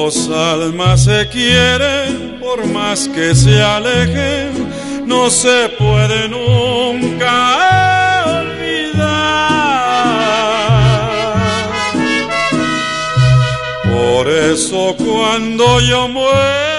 Dos almas se quieren, por más que se alejen, no se puede nunca olvidar. Por eso cuando yo muero,